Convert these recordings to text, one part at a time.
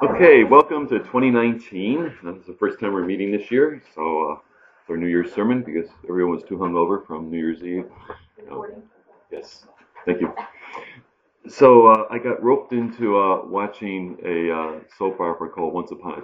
Okay, welcome to 2019. This is the first time we're meeting this year, so it's our New Year's sermon because everyone was too hungover from New Year's Eve. Yes, thank you. So I got roped into watching a soap opera called Once Upon a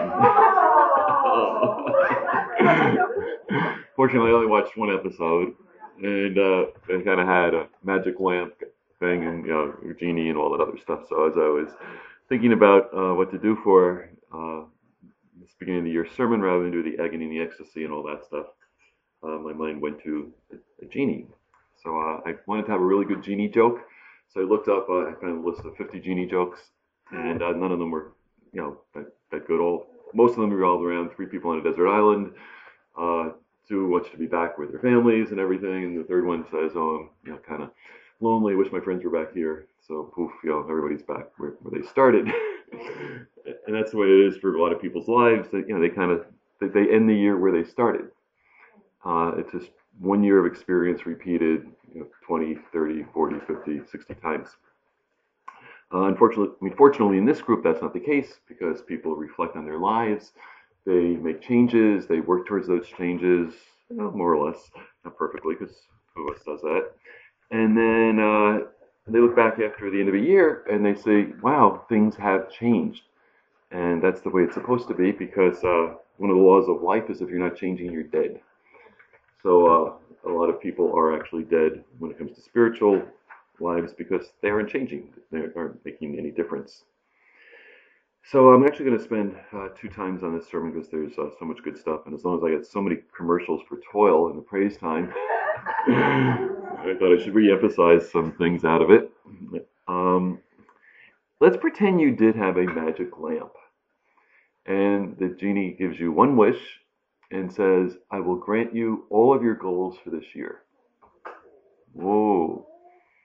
Time. Fortunately, I only watched one episode, and it kind of had a magic lamp thing and a genie and all that other stuff. So as I was thinking about what to do for this beginning of the year sermon, rather than do the agony and the ecstasy and all that stuff, my mind went to a genie. So I wanted to have a really good genie joke. So I looked up, I found a list of 50 genie jokes, and none of them were, that good. Most of them revolved around three people on a desert island, uh, two wants to be back with their families and everything, and the third one says, "Oh, I'm, kind of lonely. Wish my friends were back here." So poof, everybody's back where they started, and that's the way it is for a lot of people's lives. That they kind of they end the year where they started. It's just 1 year of experience repeated 20, 30, 40, 50, 60 times. Fortunately, in this group, that's not the case because people reflect on their lives, they make changes, they work towards those changes, more or less, not perfectly, because who of us does that? And then they look back after the end of a year and they say, "Wow, things have changed," and that's the way it's supposed to be because one of the laws of life is if you're not changing, you're dead. So a lot of people are actually dead when it comes to spiritual lives because they aren't changing. They aren't making any difference. So I'm actually going to spend 2 times on this sermon because there's so much good stuff. And as long as I get so many commercials for toil in the praise time, I thought I should re-emphasize some things out of it. Um, let's pretend you did have a magic lamp. And the genie gives you one wish and says, "I will grant you all of your goals for this year." Whoa.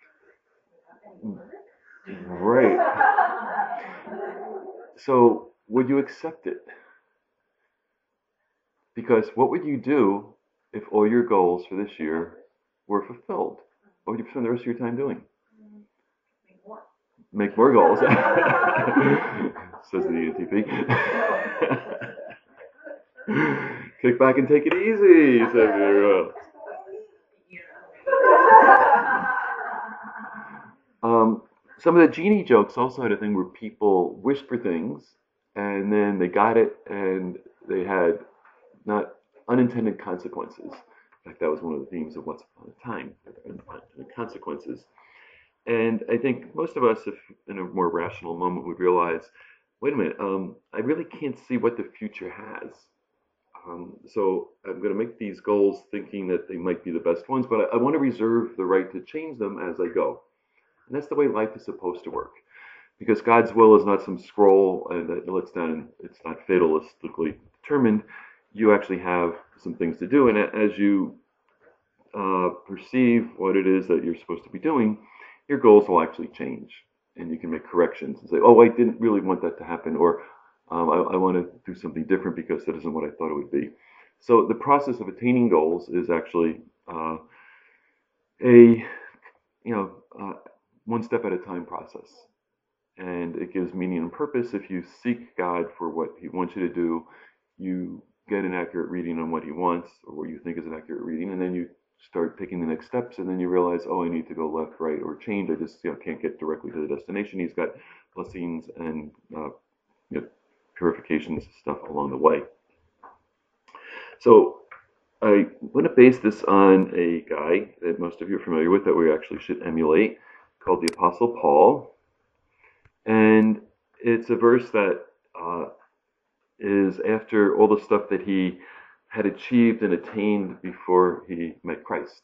Right. So, would you accept it? Because what would you do if all your goals for this year were fulfilled? What would you spend the rest of your time doing? Make more goals, says the ENTP. Kick back and take it easy, says the some of the genie jokes also had a thing where people wished for things and then they got it and they had not unintended consequences. In fact, that was one of the themes of Once Upon a Time, unintended consequences. And I think most of us, if in a more rational moment, would realize, wait a minute, I really can't see what the future has. So I'm going to make these goals thinking that they might be the best ones, but I want to reserve the right to change them as I go. And that's the way life is supposed to work. Because God's will is not some scroll and that lets down, and it's not fatalistically determined. You actually have some things to do, and as you perceive what it is that you're supposed to be doing, your goals will actually change, and you can make corrections and say, "Oh, I didn't really want that to happen," or I want to do something different because that isn't what I thought it would be. So the process of attaining goals is actually a uh, one step at a time process, and it gives meaning and purpose. If you seek God for what He wants you to do, you get an accurate reading on what He wants or what you think is an accurate reading, and then you start taking the next steps, and then you realize, oh, I need to go left, right, or change. I just can't get directly to the destination. He's got blessings and purifications stuff along the way. So I want to base this on a guy that most of you are familiar with that we actually should emulate, called the Apostle Paul. And it's a verse that is after all the stuff that he had achieved and attained before he met Christ.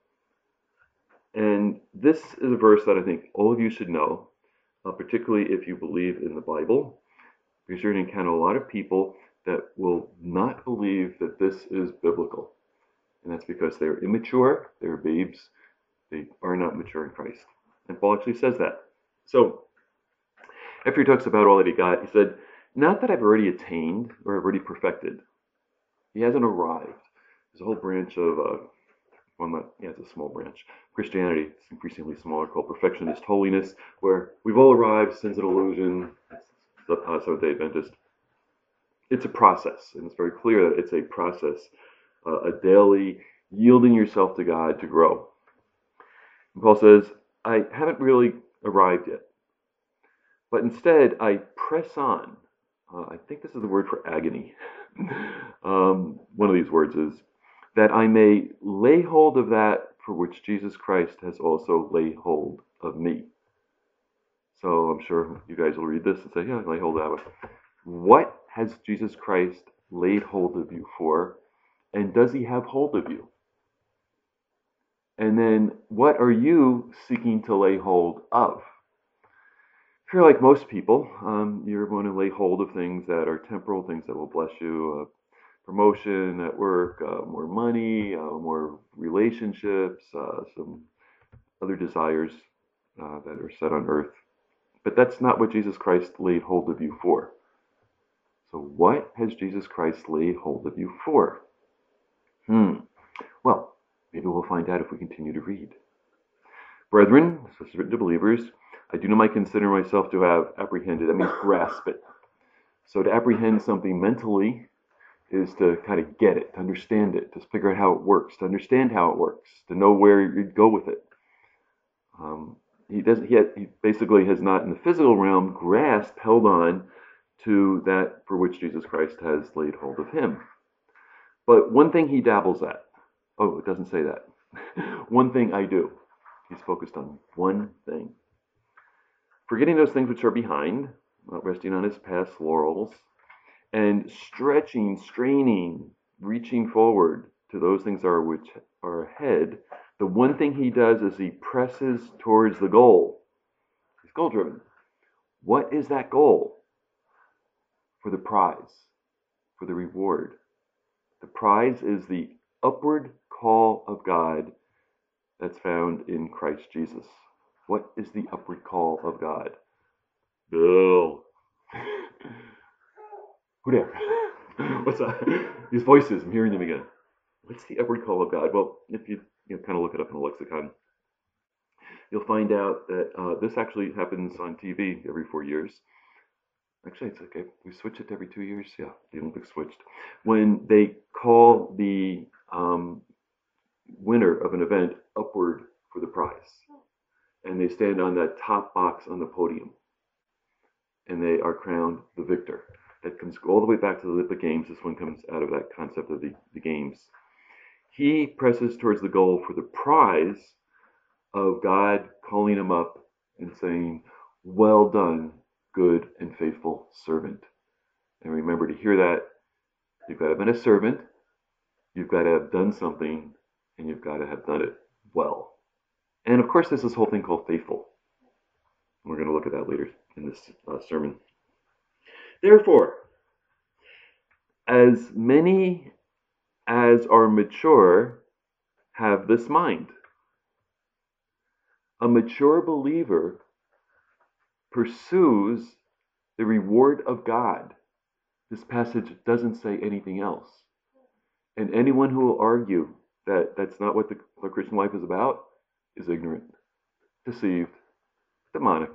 And this is a verse that I think all of you should know, particularly if you believe in the Bible, because you're going to encounter a lot of people that will not believe that this is biblical. And that's because they're immature, they're babes, they are not mature in Christ. And Paul actually says that. So, after he talks about all that he got, he said, "Not that I've already attained or I've already perfected." He hasn't arrived. There's a whole branch of, it's a small branch. Christianity, it's increasingly smaller, called perfectionist holiness, where we've all arrived, sin's an illusion, Seventh-day Adventist, it's a process, and it's very clear that it's a process, a daily yielding yourself to God to grow. And Paul says, I haven't really arrived yet, but instead I press on. I think this is the word for agony. One of these words is that I may lay hold of that for which Jesus Christ has also laid hold of me. So I'm sure you guys will read this and say, yeah, lay hold of it. What has Jesus Christ laid hold of you for? And does he have hold of you? And then what are you seeking to lay hold of? If you're like most people, you're going to lay hold of things that are temporal, things that will bless you, promotion at work, more money, more relationships, some other desires that are set on earth. But that's not what Jesus Christ laid hold of you for. So what has Jesus Christ laid hold of you for? Well, maybe we'll find out if we continue to read. Brethren, this is written to believers, I do not consider myself to have apprehended. That means grasp it. So to apprehend something mentally is to kind of get it, to understand it, to figure out how it works, to understand how it works, to know where you'd go with it. He basically has not in the physical realm grasped, held on to that for which Jesus Christ has laid hold of him. But one thing he dabbles at. Oh, it doesn't say that. One thing I do. He's focused on one thing. Forgetting those things which are behind, not resting on his past laurels, and stretching, straining, reaching forward to those things which are ahead, the one thing he does is he presses towards the goal. He's goal-driven. What is that goal? For the prize, for the reward. The prize is the upward call of God that's found in Christ Jesus. What is the upward call of God? Bill. Who there? What's that? These voices, I'm hearing them again. What's the upward call of God? Well, if you kind of look it up in the lexicon, you'll find out that this actually happens on TV every 4 years. Actually, it's okay. We switch it every 2 years. Yeah, the Olympics switched. When they call the winner of an event upward for the prize, and they stand on that top box on the podium, and they are crowned the victor. That comes all the way back to the Olympic Games. This one comes out of that concept of the games. He presses towards the goal for the prize of God calling him up and saying, well done, good and faithful servant. And remember, to hear that, you've got to have been a servant, you've got to have done something, and you've got to have done it well. And of course, there's this whole thing called faithful. We're going to look at that later in this sermon. Therefore, as many as are mature have this mind. A mature believer pursues the reward of God. This passage doesn't say anything else. And anyone who will argue that that's not what the Christian life is about is ignorant, deceived, demonic.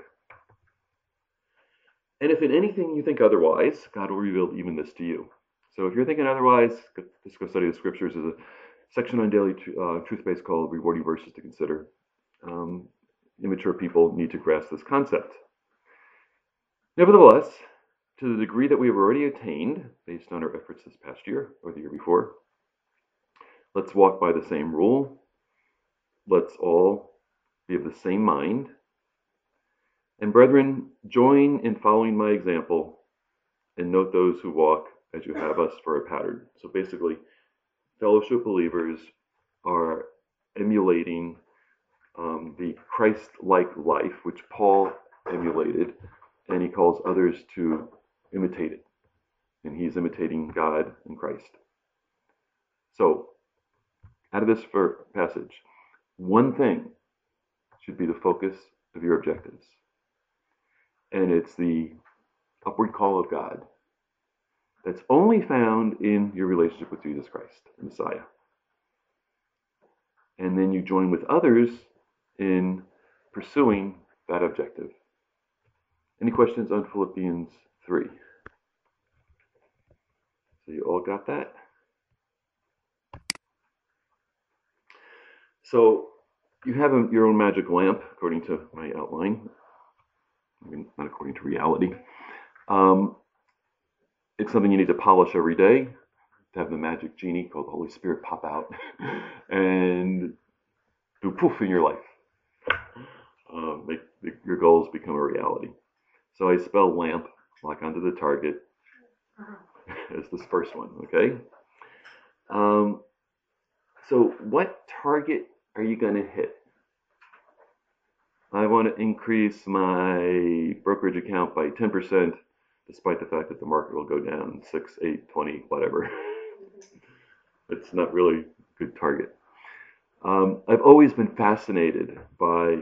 And if in anything you think otherwise, God will reveal even this to you. So if you're thinking otherwise, just go study the scriptures. There's a section on daily truth-based called Rewarding Verses to Consider. Immature people need to grasp this concept. Nevertheless, to the degree that we have already attained, based on our efforts this past year or the year before, let's walk by the same rule. Let's all be of the same mind. And brethren, join in following my example and note those who walk as you have us for a pattern. So basically, fellowship believers are emulating the Christ-like life, which Paul emulated, and he calls others to imitate it. And he's imitating God and Christ. So, out of this passage, one thing should be the focus of your objectives. And it's the upward call of God that's only found in your relationship with Jesus Christ, the Messiah. And then you join with others in pursuing that objective. Any questions on Philippians 3. So you all got that? So you have your own magic lamp, according to my outline. I mean, not according to reality. It's something you need to polish every day to have the magic genie called the Holy Spirit pop out and do poof in your life. Make your goals become a reality. So I spell lamp, lock onto the target as this first one, okay? So what target are you going to hit? I want to increase my brokerage account by 10%, despite the fact that the market will go down 6, 8, 20, whatever. It's not really a good target. I've always been fascinated by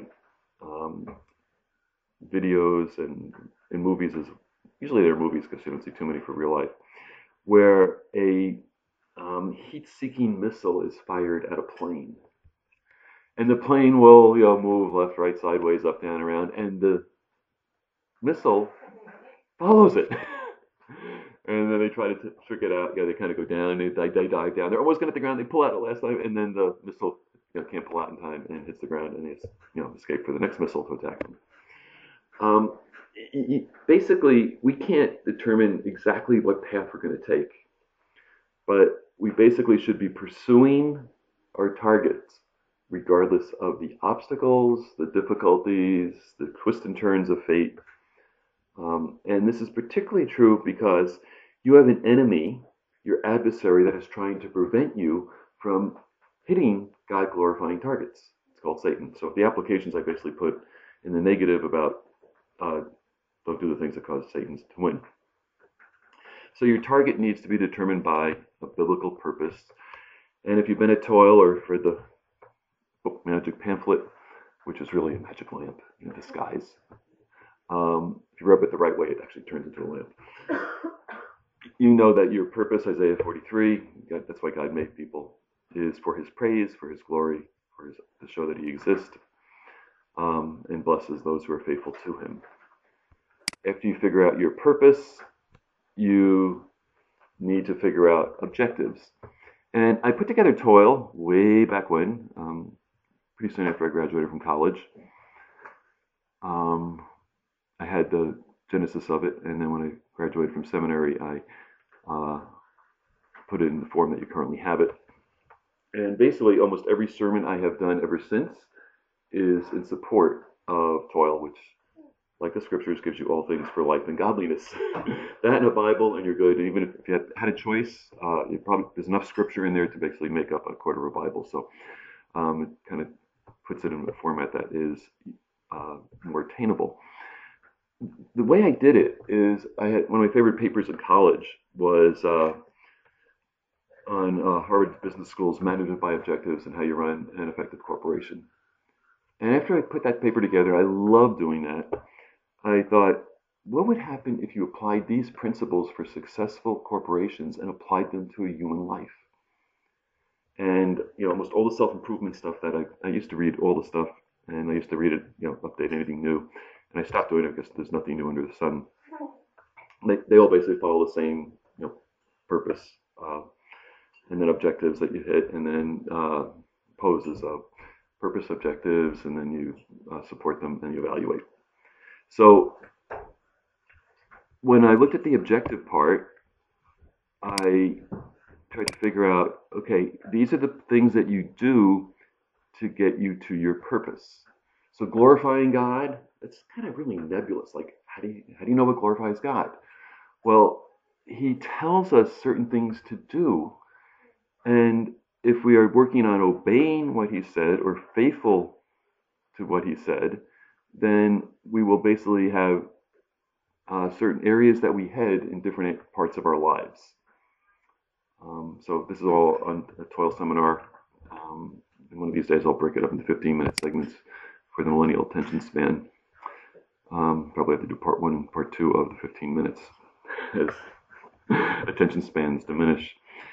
videos and movies, usually they're movies because you don't see too many for real life, where a heat-seeking missile is fired at a plane. And the plane will, move left, right, sideways, up, down, around, and the missile follows it. And then they try to trick it out. Yeah, they kind of go down. They dive down. They're almost going to hit the ground. They pull out the last time, and then the missile can't pull out in time and hits the ground, and they escape for the next missile to attack them. Basically, we can't determine exactly what path we're going to take, but we basically should be pursuing our targets regardless of the obstacles, the difficulties, the twists and turns of fate. And this is particularly true because you have an enemy, your adversary, that is trying to prevent you from hitting God-glorifying targets. It's called Satan. So the applications I basically put in the negative about don't do the things that cause Satan to win. So your target needs to be determined by a biblical purpose. And if you've been at Toil or for the book Magic Pamphlet, which is really a magic lamp in disguise, if you rub it the right way, it actually turns into a lamp. You know that your purpose, Isaiah 43, that's why God made people, is for his praise, for his glory, to show that he exists, and blesses those who are faithful to him. After you figure out your purpose, you need to figure out objectives. And I put together Toil way back when, pretty soon after I graduated from college. I had the genesis of it, and then when I graduated from seminary, I put it in the form that you currently have it. And basically, almost every sermon I have done ever since is in support of Toil, which, like the scriptures, gives you all things for life and godliness. That and a Bible, and you're good. And even if you had a choice, there's enough scripture in there to basically make up a quarter of a Bible. So it kind of puts it in a format that is more attainable. The way I did it is I had one of my favorite papers in college was on Harvard Business School's Management by Objectives and How You Run an Effective Corporation. And after I put that paper together, I love doing that. I thought, what would happen if you applied these principles for successful corporations and applied them to a human life? And almost all the self-improvement stuff that I used to read, all the stuff, and I used to read it, update anything new. And I stopped doing it because there's nothing new under the sun. They all basically follow the same, purpose, and then objectives that you hit, and then poses of purpose, objectives, and then you support them and you evaluate. So when I looked at the objective part, I tried to figure out, okay, these are the things that you do to get you to your purpose. So glorifying God, it's kind of really nebulous. Like, how do you know what glorifies God? Well, he tells us certain things to do. And if we are working on obeying what he said or faithful to what he said, then we will basically have certain areas that we head in different parts of our lives. So this is all on a Toil seminar. And one of these days I'll break it up into 15-minute segments for the millennial attention span. Probably have to do part 1 and part 2 of the 15 minutes as attention spans diminish.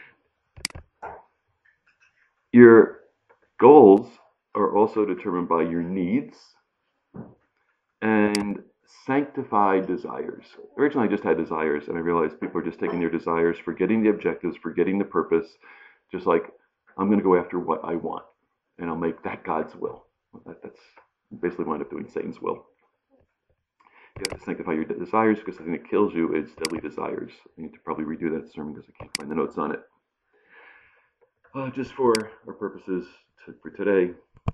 Your goals are also determined by your needs, and sanctified desires. Originally, I just had desires, and I realized people are just taking their desires, forgetting the objectives, forgetting the purpose, just like, I'm going to go after what I want, and I'll make that God's will. That's basically wind up doing Satan's will. You have to sanctify your desires, because the thing that kills you is deadly desires. I need to probably redo that sermon because I can't find the notes on it. Just for our purposes for today,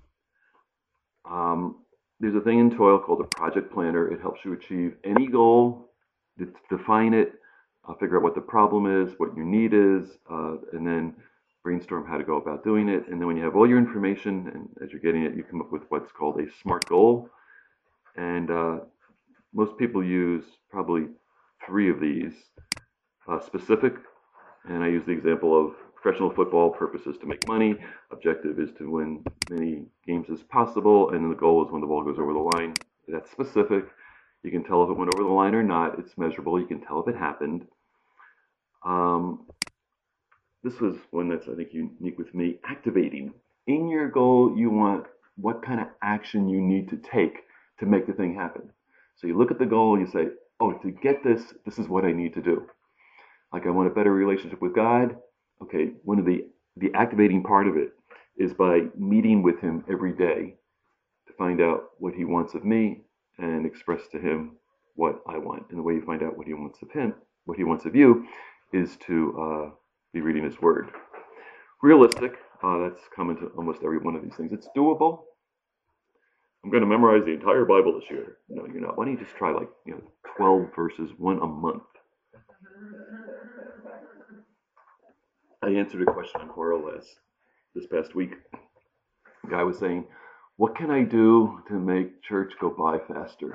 there's a thing in Toil called a project planner. It helps you achieve any goal, define it, figure out what the problem is, what your need is, and then brainstorm how to go about doing it. And then when you have all your information, and as you're getting it, you come up with what's called a SMART goal. And most people use probably 3 of these. Specific, and I use the example of professional football. Purpose is to make money. Objective is to win many games as possible. And then the goal is when the ball goes over the line. That's specific. You can tell if it went over the line or not. It's measurable. You can tell if it happened. This was one that's, I think, unique with me. Activating. In your goal, you want what kind of action you need to take to make the thing happen. So you look at the goal, you say, oh, to get this, this is what I need to do. Like, I want a better relationship with God. Okay, one of the activating part of it is by meeting with him every day to find out what he wants of me and express to him what I want. And the way you find out what he wants of him, what he wants of you, is to be reading his word. Realistic, that's common to almost every one of these things. It's doable. I'm going to memorize the entire Bible this year. No, you're not. Why don't you just try 12 verses, 1 a month? I answered a question on Quora this past week. The guy was saying, what can I do to make church go by faster?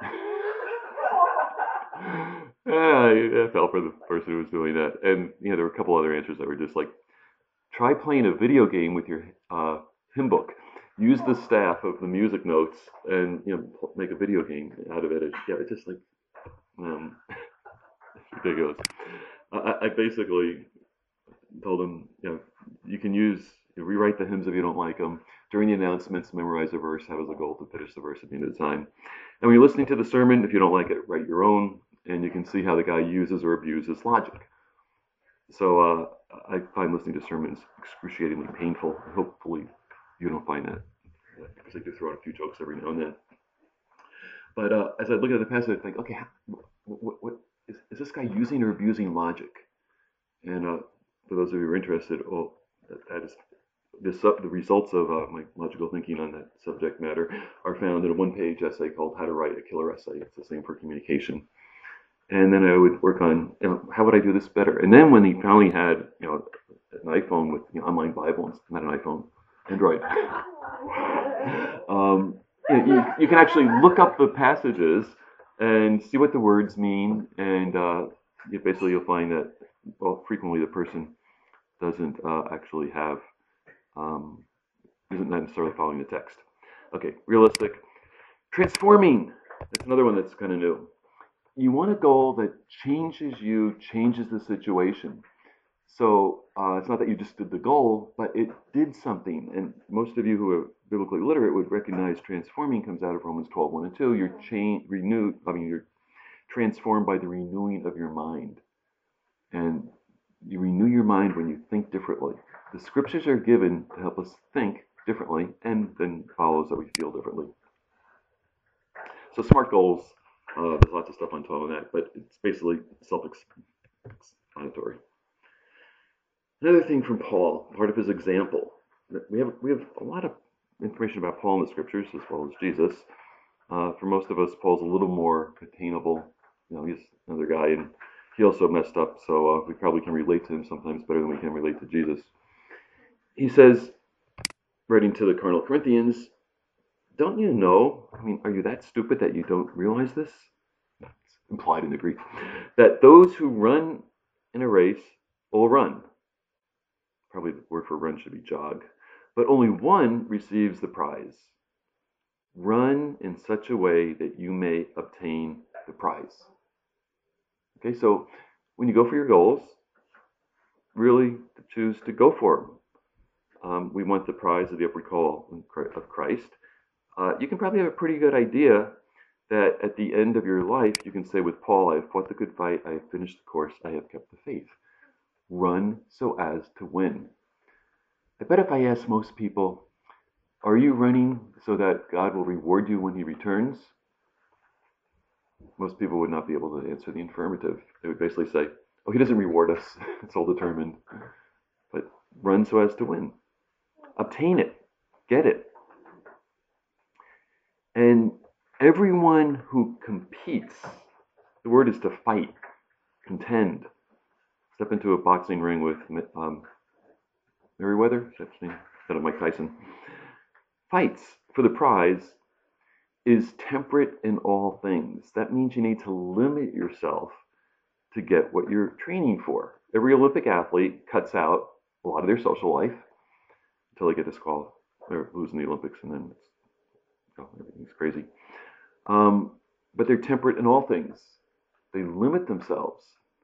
I felt for the person who was doing that. And there were a couple other answers that were just like, try playing a video game with your hymn book. Use the staff of the music notes and make a video game out of it. It's just like it's ridiculous. I basically told him, you can rewrite the hymns if you don't like them. During the announcements, memorize a verse, have as a goal to finish the verse at the end of the time. And when you're listening to the sermon, if you don't like it, write your own, and you can see how the guy uses or abuses logic. So I find listening to sermons excruciatingly painful. Hopefully you don't find that, because I do throw out a few jokes every now and then. But as I look at the passage, I think, okay, what is this guy using or abusing logic? And for those of you who are interested, that is the results of my logical thinking on that subject matter are found in a 1-page essay called How to Write a Killer Essay. It's the same for communication. And then I would work on, how would I do this better? And then when he finally had, an iPhone with online Bible, not an iPhone, Android, you can actually look up the passages and see what the words mean. And basically you'll find that, frequently the person doesn't actually have, isn't necessarily following the text. Okay, realistic. Transforming. That's another one that's kind of new. You want a goal that changes you, changes the situation. So it's not that you just did the goal, but it did something. And most of you who are biblically literate would recognize transforming comes out of Romans 12, 1 and 2. You're transformed by the renewing of your mind. And you renew your mind when you think differently. The scriptures are given to help us think differently, and then follows that we feel differently. So SMART goals. There's lots of stuff on top of that, but it's basically self-explanatory. Another thing from Paul, part of his example. We have a lot of information about Paul in the scriptures, as well as Jesus. For most of us, Paul's a little more attainable. He's another guy, and he also messed up, so we probably can relate to him sometimes better than we can relate to Jesus. He says, writing to the carnal Corinthians, don't you know, are you that stupid that you don't realize this? It's implied in the Greek. That those who run in a race will run. Probably the word for run should be jog. But only one receives the prize. Run in such a way that you may obtain the prize. Okay, so when you go for your goals, really choose to go for them. We want the prize of the upward call of Christ. You can probably have a pretty good idea that at the end of your life, you can say with Paul, I have fought the good fight, I have finished the course, I have kept the faith. Run so as to win. I bet if I ask most people, are you running so that God will reward you when he returns? Most people would not be able to answer the affirmative. They would basically say, oh, he doesn't reward us. It's all determined. But run so as to win. Obtain it. Get it. And everyone who competes, the word is to fight, contend. Step into a boxing ring with Merriweather, is that his name? Instead of Mike Tyson. Fights for the prize is temperate in all things. That means you need to limit yourself to get what you're training for. Every Olympic athlete cuts out a lot of their social life until they get disqualified or losing the Olympics, and then everything's crazy. But they're temperate in all things. They limit themselves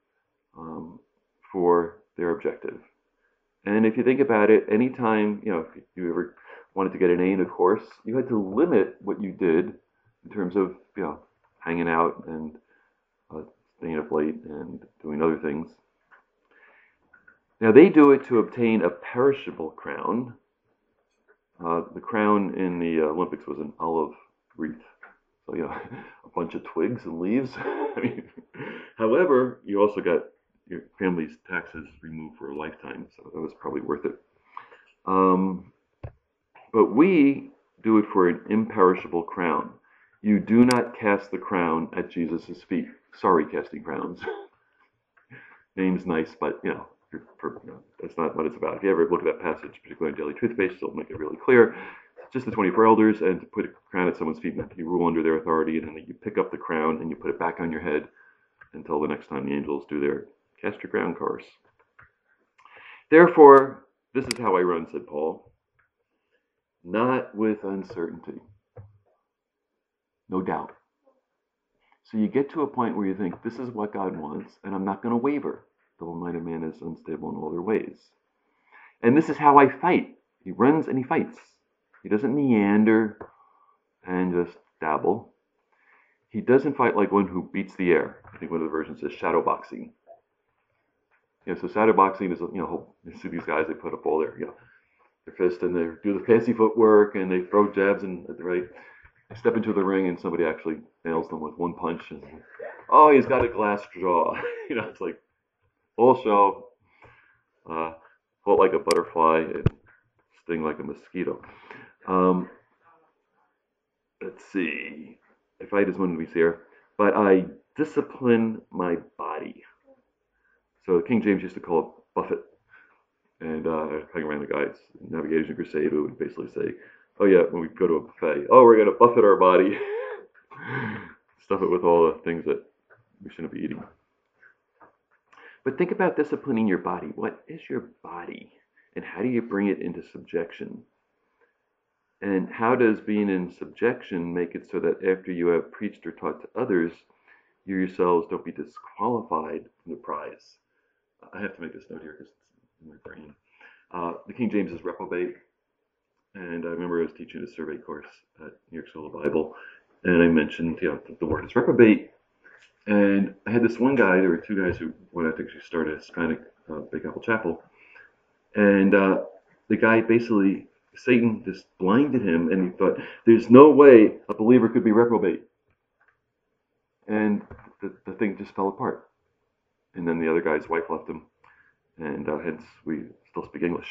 for their objective. And if you think about it, anytime, if you ever wanted to get an A in a course, you had to limit what you did in terms of, hanging out and staying up late and doing other things. Now, they do it to obtain a perishable crown. The crown in the Olympics was an olive wreath. So, a bunch of twigs and leaves. However, you also got your family's taxes removed for a lifetime, so that was probably worth it. But we do it for an imperishable crown. You do not cast the crown at Jesus' feet. Sorry, casting crowns. Name's nice, but that's not what it's about. If you ever look at that passage, particularly in Daily Toothpaste, it'll make it really clear. It's just the 24 elders, and to put a crown at someone's feet, you rule under their authority, and then you pick up the crown and you put it back on your head until the next time the angels do their cast your crown course. Therefore, this is how I run, said Paul. Not with uncertainty. No doubt. So you get to a point where you think, this is what God wants, and I'm not going to waver. Double-minded man is unstable in all their ways. And this is how I fight. He runs and he fights. He doesn't meander and just dabble. He doesn't fight like one who beats the air. I think one of the versions says shadow boxing. So shadow boxing is, you see these guys, they put up all their fist and they do the fancy footwork and they throw jabs and they step into the ring and somebody actually nails them with one punch and he's got a glass jaw. It's like full show, float like a butterfly and sting like a mosquito. Let's see. I fight as one we see here, but I discipline my body. So King James used to call it buffet. And hang around the guys, Navigation Crusade, who would basically say, oh yeah, when we go to a buffet, we're going to buffet our body, stuff it with all the things that we shouldn't be eating. But think about disciplining your body. What is your body? And how do you bring it into subjection? And how does being in subjection make it so that after you have preached or taught to others, you yourselves don't be disqualified from the prize? I have to make this note here because it's in my brain. The King James is reprobate. And I remember I was teaching a survey course at New York School of the Bible, and I mentioned, the word is reprobate. And I had this one guy, there were two guys who wanted to actually start a Hispanic Big Apple Chapel. And the guy basically, Satan just blinded him, and he thought, there's no way a believer could be reprobate. And the thing just fell apart. And then the other guy's wife left him, and hence we still speak English.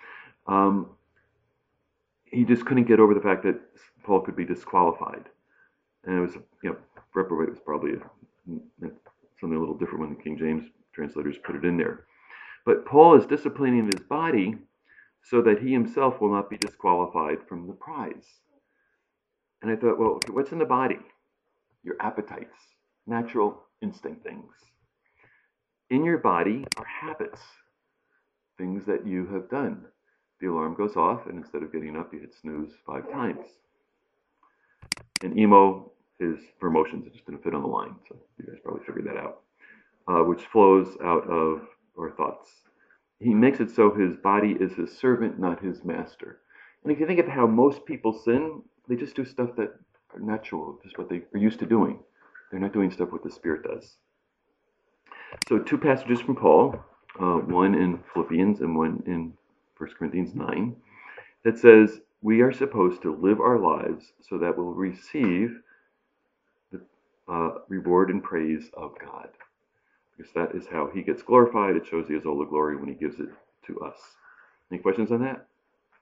He just couldn't get over the fact that Paul could be disqualified. And it was, reprobate was probably something a little different when the King James translators put it in there. But Paul is disciplining his body so that he himself will not be disqualified from the prize. And I thought, well, okay, what's in the body? Your appetites, natural instinct things. In your body are habits, things that you have done. The alarm goes off, and instead of getting up, you hit snooze 5 times. And emo is for emotions. It just didn't fit on the line, so you guys probably figured that out, which flows out of our thoughts. He makes it so his body is his servant, not his master. And if you think of how most people sin, they just do stuff that are natural, just what they are used to doing. They're not doing stuff what the Spirit does. So 2 passages from Paul, one in Philippians and one in 1 Corinthians 9, that says we are supposed to live our lives so that we'll receive the reward and praise of God. Because that is how he gets glorified. It shows he has all the glory when he gives it to us. Any questions on that?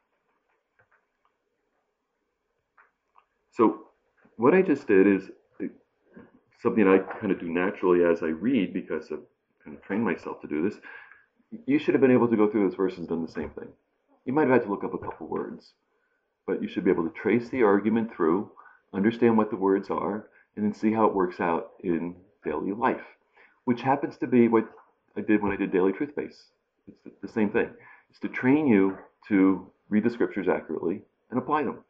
So what I just did is something I kind of do naturally as I read, because I've kind of trained myself to do this. You should have been able to go through those verses and done the same thing. You might have had to look up a couple words, but you should be able to trace the argument through, understand what the words are, and then see how it works out in daily life, which happens to be what I did when I did Daily Truth Base. It's the same thing. It's to train you to read the scriptures accurately and apply them.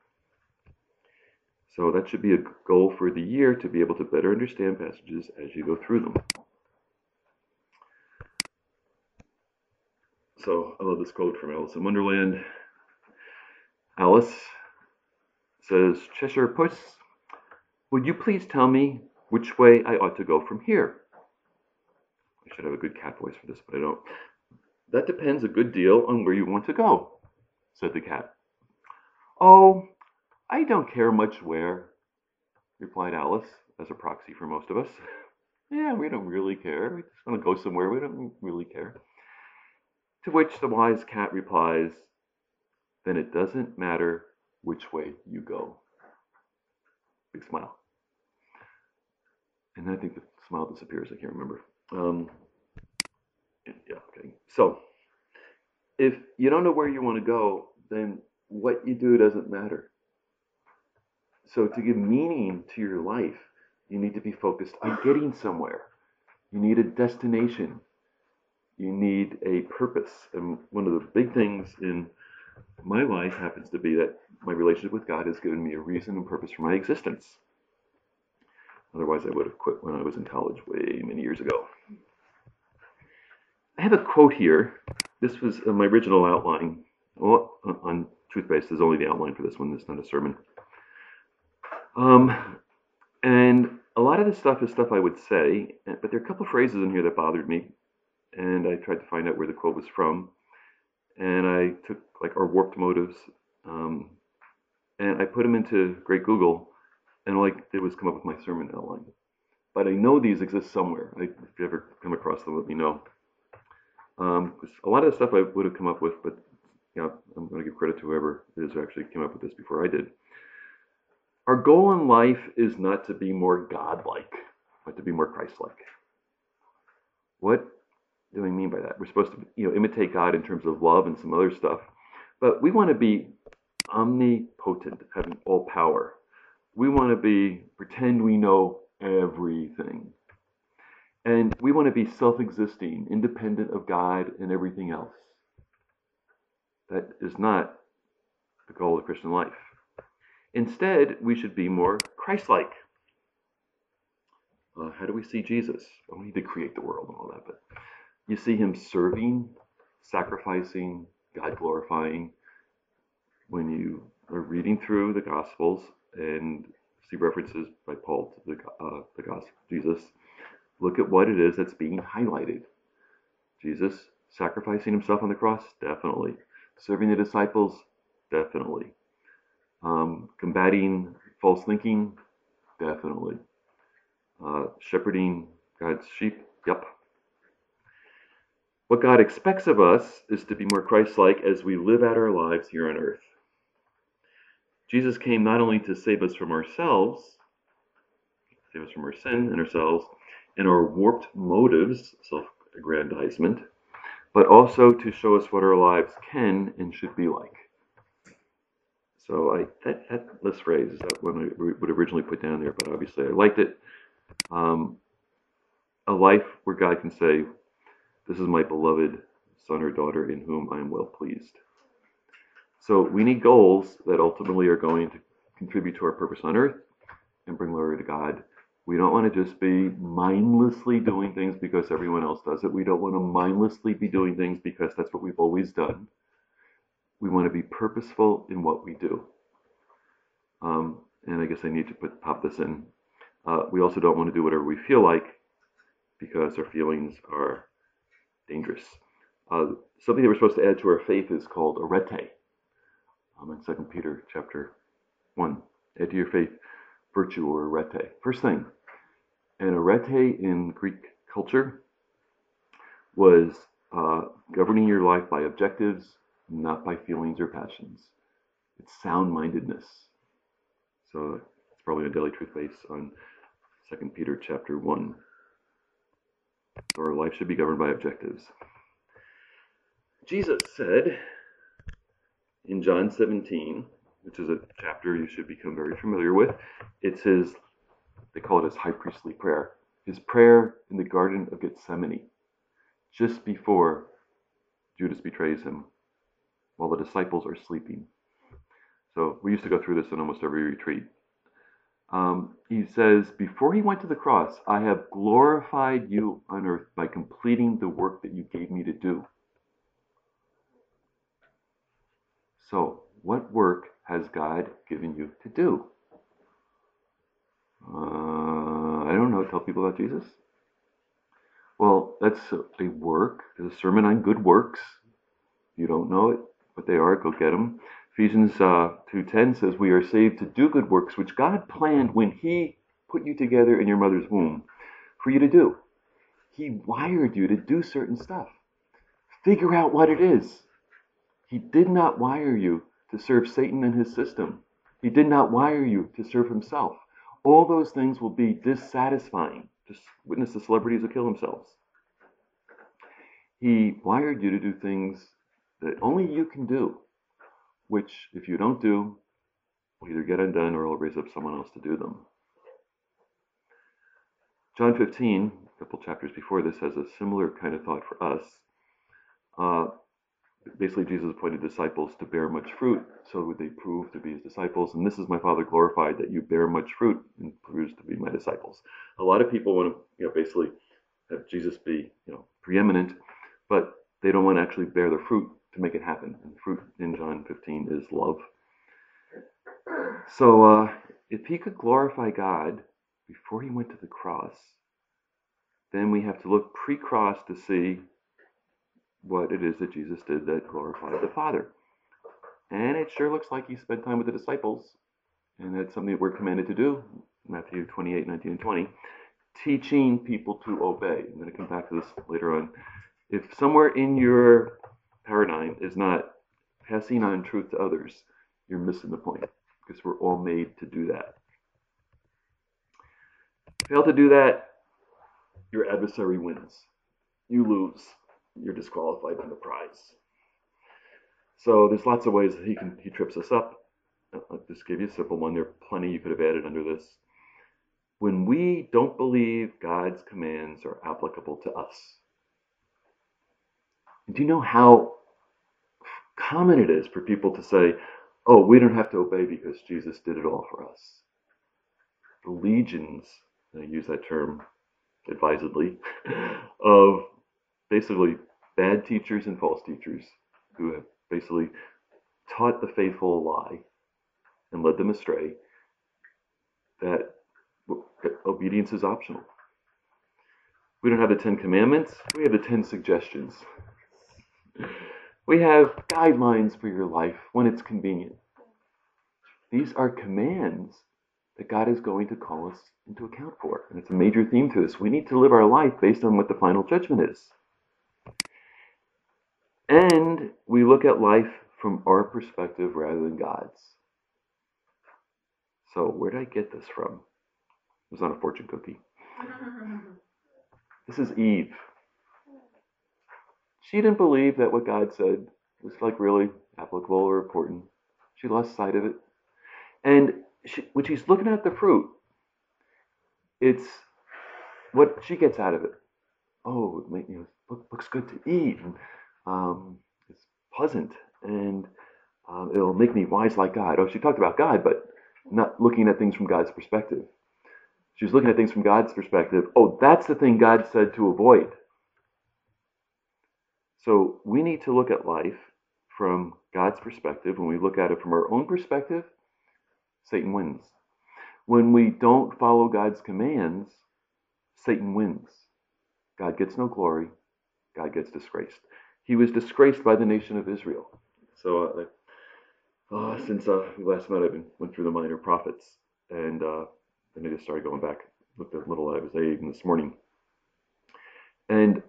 So that should be a goal for the year, to be able to better understand passages as you go through them. So I love this quote from Alice in Wonderland. Alice says, "Cheshire Puss, would you please tell me which way I ought to go from here?" I should have a good cat voice for this, but I don't. "That depends a good deal on where you want to go," said the cat. "Oh, I don't care much where," replied Alice, as a proxy for most of us. "Yeah, we don't really care. We just want to go somewhere. We don't really care." To which the wise cat replies, "Then it doesn't matter which way you go." Big smile. And then I think the smile disappears. I can't remember. Yeah, okay. So if you don't know where you want to go, then what you do doesn't matter. So to give meaning to your life, you need to be focused on getting somewhere. You need a destination. You need a purpose. And one of the big things in my life happens to be that my relationship with God has given me a reason and purpose for my existence. Otherwise, I would have quit when I was in college way many years ago. I have a quote here. This was my original outline. Well, on Truth-Based, there's only the outline for this one. It's not a sermon. And a lot of this stuff is stuff I would say, but there are a couple phrases in here that bothered me. And I tried to find out where the quote was from. And I took like our warped motives, and I put them into Great Google, and all I did was come up with my sermon outline. But I know these exist somewhere. If you ever come across them, let me know. A lot of the stuff I would have come up with, but I'm going to give credit to whoever it is who actually came up with this before I did. Our goal in life is not to be more God-like, but to be more Christ-like. What do I mean by that? We're supposed to, imitate God in terms of love and some other stuff, but we want to be omnipotent, having all power. We want to pretend we know everything. And we want to be self-existing, independent of God and everything else. That is not the goal of Christian life. Instead, we should be more Christ-like. How do we see Jesus? I don't need to create the world and all that, but you see him serving, sacrificing, God glorifying. When you are reading through the Gospels and see references by Paul to the Gospel Jesus, look at what it is that's being highlighted. Jesus sacrificing himself on the cross? Definitely. Serving the disciples? Definitely. Combating false thinking? Definitely. Shepherding God's sheep? Yep. What God expects of us is to be more Christ-like as we live out our lives here on earth. Jesus came not only to save us from ourselves, save us from our sin and ourselves, and our warped motives, self-aggrandizement, but also to show us what our lives can and should be like. So that list phrase is that one I would originally put down there, but obviously I liked it. A life where God can say, "This is my beloved son or daughter in whom I am well pleased." So we need goals that ultimately are going to contribute to our purpose on earth and bring glory to God. We don't want to just be mindlessly doing things because everyone else does it. We don't want to mindlessly be doing things because that's what we've always done. We want to be purposeful in what we do. And I guess I need to pop this in. We also don't want to do whatever we feel like because our feelings are dangerous. Something that we're supposed to add to our faith is called arete. In 2 Peter chapter 1. Add to your faith virtue or arete. First thing, an arete in Greek culture was governing your life by objectives, not by feelings or passions. It's sound-mindedness. So it's probably a daily truth base on 2 Peter chapter 1. So our life should be governed by objectives. Jesus said in John 17, which is a chapter you should become very familiar with, it's his, they call it his high priestly prayer. His prayer in the Garden of Gethsemane, just before Judas betrays him, while the disciples are sleeping. So we used to go through this in almost every retreat. He says, before he went to the cross, I have glorified you on earth by completing the work that you gave me to do. So, what work has God given you to do? I don't know. Tell people about Jesus. Well, that's a work. There's a sermon on good works. If you don't know it, what they are, go get them. Ephesians 2:10 says we are saved to do good works, which God planned when he put you together in your mother's womb for you to do. He wired you to do certain stuff. Figure out what it is. He did not wire you to serve Satan and his system. He did not wire you to serve himself. All those things will be dissatisfying. Just witness the celebrities who kill themselves. He wired you to do things that only you can do, which if you don't do, will either get undone or will raise up someone else to do them. John 15, a couple chapters before this, has a similar kind of thought for us. Basically, Jesus appointed disciples to bear much fruit, so would they prove to be his disciples. And this is my Father glorified, that you bear much fruit and proves to be my disciples. A lot of people want to, basically have Jesus be, preeminent, but they don't want to actually bear the fruit to make it happen. And fruit in John 15 is love. So if he could glorify God before he went to the cross, then we have to look pre-cross to see what it is that Jesus did that glorified the Father. And it sure looks like he spent time with the disciples, and that's something that we're commanded to do, Matthew 28, 19, and 20, teaching people to obey. I'm going to come back to this later on. If somewhere in your paradigm is not passing on truth to others, you're missing the point, because we're all made to do that. Fail to do that, your adversary wins. You lose. You're disqualified from the prize. So there's lots of ways that he trips us up. I'll just give you a simple one. There are plenty you could have added under this. When we don't believe God's commands are applicable to us. Do you know how common it is for people to say, oh, we don't have to obey because Jesus did it all for us? The legions, and I use that term advisedly, of basically bad teachers and false teachers who have basically taught the faithful a lie and led them astray, that obedience is optional. We don't have the 10 commandments, we have the 10 suggestions. We have guidelines for your life when it's convenient. These are commands that God is going to call us into account for. And it's a major theme to this. We need to live our life based on what the final judgment is. And we look at life from our perspective rather than God's. So where did I get this from? It was on a fortune cookie. This is Eve. She didn't believe that what God said was really applicable or important. She lost sight of it. And when she's looking at the fruit, it's what she gets out of it. Oh, it looks good to eat. And, it's pleasant. And it'll make me wise like God. Oh, she talked about God, but not looking at things from God's perspective. She's looking at things from God's perspective. Oh, that's the thing God said to avoid. So we need to look at life from God's perspective. When we look at it from our own perspective, Satan wins. When we don't follow God's commands, Satan wins. God gets no glory. God gets disgraced. He was disgraced by the nation of Israel. So since we last met, went through the minor prophets, and then I just started going back, looked at little Isaiah even this morning, and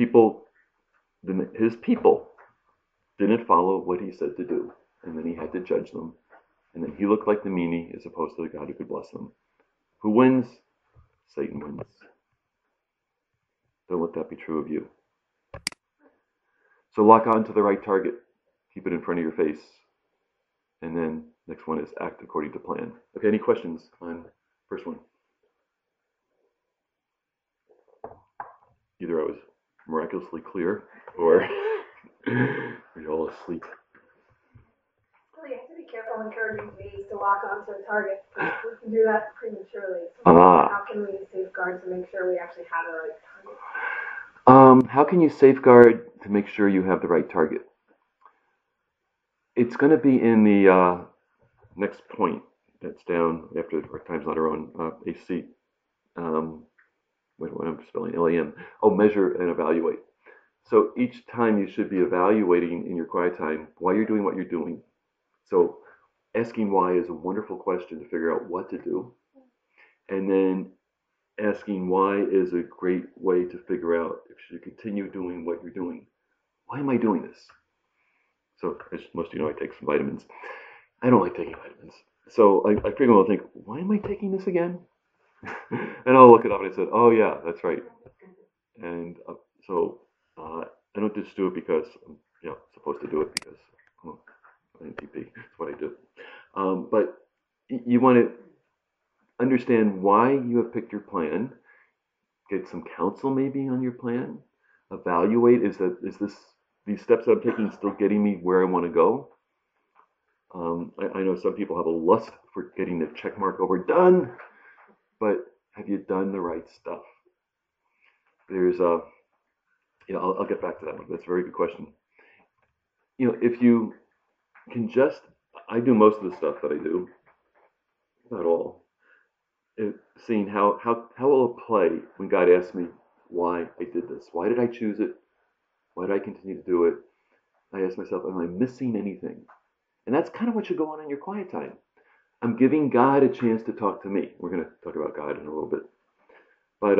his people didn't follow what he said to do, and then he had to judge them, and then he looked like the meanie as opposed to the God who could bless them. Who wins? Satan wins. Don't let that be true of you. So lock on to the right target. Keep it in front of your face. And then next one is act according to plan. Okay, any questions on first one? Either I was miraculously clear or you're all asleep. Well, you have to be careful encouraging bees to lock onto a target. We can do that prematurely. So how can we safeguard to make sure we actually have the right target? How can you safeguard to make sure you have the right target? It's going to be in the next point that's down after our time's not our own, AC. Wait, what I'm spelling, LAM. Oh, measure and evaluate. So each time you should be evaluating in your quiet time why you're doing what you're doing. So asking why is a wonderful question to figure out what to do. And then asking why is a great way to figure out if you should continue doing what you're doing. Why am I doing this? So as most of you know, I take some vitamins. I don't like taking vitamins. So I frequently think, why am I taking this again? And I'll look it up and I said, oh yeah, that's right. And so I don't just do it because I'm supposed to do it because I'm NTP. That's what I do. But you want to understand why you have picked your plan. Get some counsel maybe on your plan. Evaluate, is these steps that I'm taking still getting me where I want to go? I know some people have a lust for getting the check mark over done, but have you done the right stuff? There's I'll get back to that one. That's a very good question. If you can I do most of the stuff that I do, not all. Seeing how will it play when God asks me why I did this? Why did I choose it? Why do I continue to do it? I ask myself, am I missing anything? And that's kind of what should go on in your quiet time. I'm giving God a chance to talk to me. We're going to talk about God in a little bit. But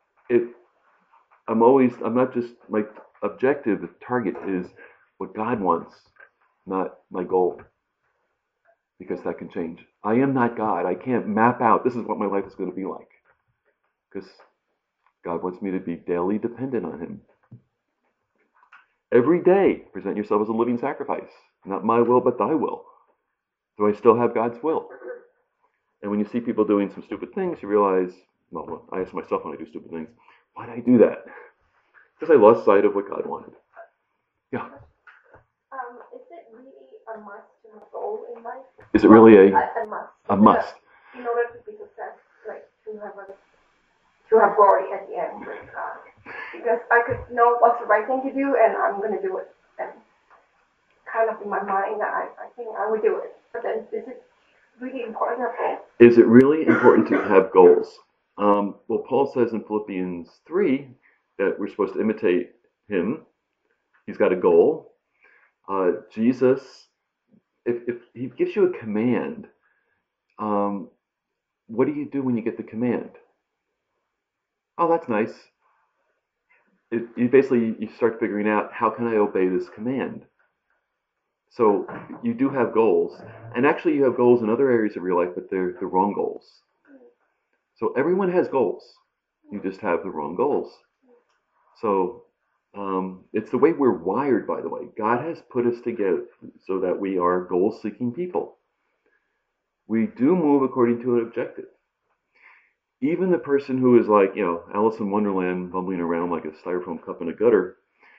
I'm not just, my objective, the target is what God wants, not my goal. Because that can change. I am not God. I can't map out, this is what my life is going to be like. Because God wants me to be daily dependent on Him. Every day, present yourself as a living sacrifice. Not my will, but thy will. Do I still have God's will? And when you see people doing some stupid things, you realize, well, I ask myself when I do stupid things, why did I do that? Because I lost sight of what God wanted. Yeah. Is it really a must to have a goal in life? Is it really a must? A must. In order to be successful, like to have glory at the end with God. Because I could know what's the right thing to do, and I'm going to do it. And kind of in my mind, I think I would do it. But then, is it really important to have goals? Is it really important to have goals? Well, Paul says in Philippians 3 that we're supposed to imitate him. He's got a goal. Jesus, if he gives you a command, what do you do when you get the command? Oh, that's nice. You start figuring out, how can I obey this command? So you do have goals, and actually you have goals in other areas of your life, but they're the wrong goals. So everyone has goals. You just have the wrong goals. So it's the way we're wired, by the way. God has put us together so that we are goal-seeking people. We do move according to an objective. Even the person who is like, Alice in Wonderland, bumbling around like a styrofoam cup in a gutter,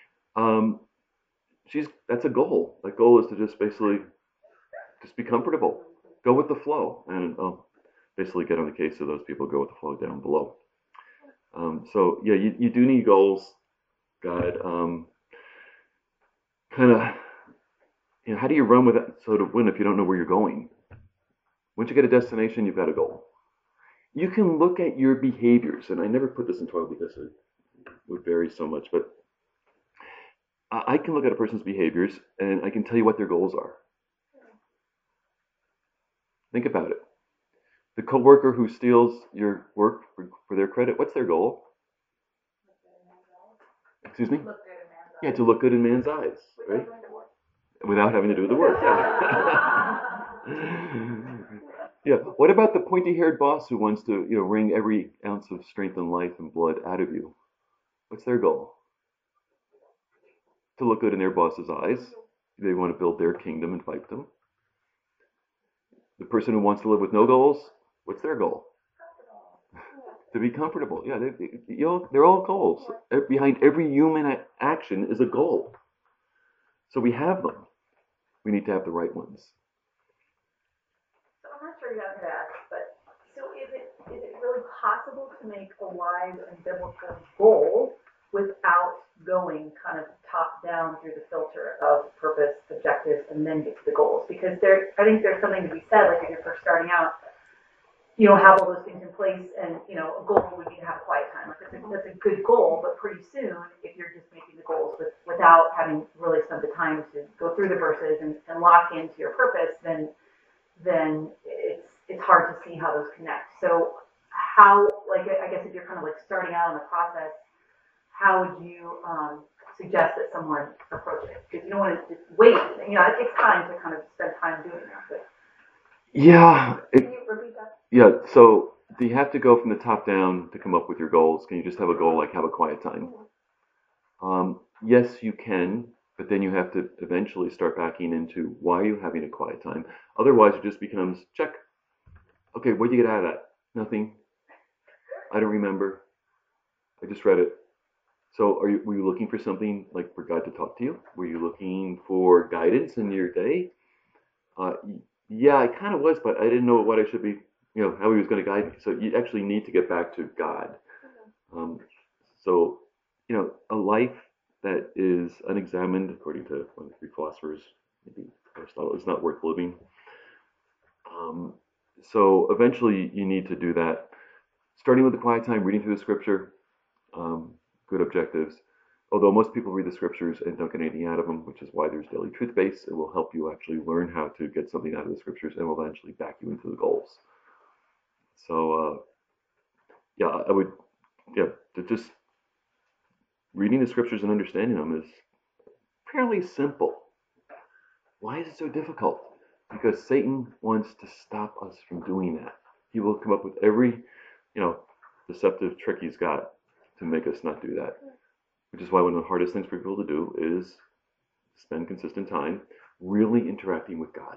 that's a goal. That goal is to just basically just be comfortable, go with the flow, and basically get on the case of those people go with the flow down below. So yeah, you do need goals. God, kind of, how do you run with that? So to win, if you don't know where you're going, once you get a destination, you've got a goal. you can look at your behaviors, and I never put this in 12 because it would vary so much, but I can look at a person's behaviors and I can tell you what their goals are. Think about it. The coworker who steals your work for their credit, what's their goal? Excuse me? Yeah, to look good in man's eyes, right? Without having to do the work, yeah. Yeah. What about the pointy-haired boss who wants to, wring every ounce of strength and life and blood out of you? What's their goal? To look good in their boss's eyes. They want to build their kingdom and fight them. The person who wants to live with no goals, what's their goal? To be comfortable. Yeah, they're all goals. Behind every human action is a goal. So we have them. We need to have the right ones. So I'm not sure you have to ask, but so is it really possible to make a wise and biblical goal without going kind of top down through the filter of purpose, objectives, and then get to the goals? Because I think there's something to be said, like if you're first starting out, you don't have all those things in place, and a goal would be to have a quiet time. Like that's a good goal, but pretty soon, if you're just making the goals without having really spent the time to go through the verses and lock into your purpose, then it's hard to see how those connect. So how, like, I guess if you're kind of like starting out in the process, how would you suggest that someone approach it? Because you don't want to just wait. It takes time to kind of spend time doing that. But yeah. Can you repeat that? Yeah. So do you have to go from the top down to come up with your goals? Can you just have a goal like have a quiet time? Yes, you can, but then you have to eventually start backing into why are you having a quiet time? Otherwise, it just becomes check. Okay, what did you get out of that? Nothing. I don't remember. I just read it. So were you looking for something like for God to talk to you? Were you looking for guidance in your day? Uh, yeah, I kind of was, but I didn't know what I should be, how he was going to guide me. So you actually need to get back to God. Um, so, a life that is unexamined, according to one of the Greek philosophers, maybe Aristotle, is not worth living. So eventually you need to do that. Starting with the quiet time, reading through the scripture, good objectives. Although most people read the scriptures and don't get anything out of them, which is why there's Daily Truth Base. It will help you actually learn how to get something out of the scriptures and will eventually back you into the goals. So, yeah, I would, yeah, just reading the scriptures and understanding them is fairly simple. Why is it so difficult? Because Satan wants to stop us from doing that. He will come up with every, deceptive trick he's got to make us not do that. Which is why one of the hardest things for people to do is spend consistent time really interacting with God.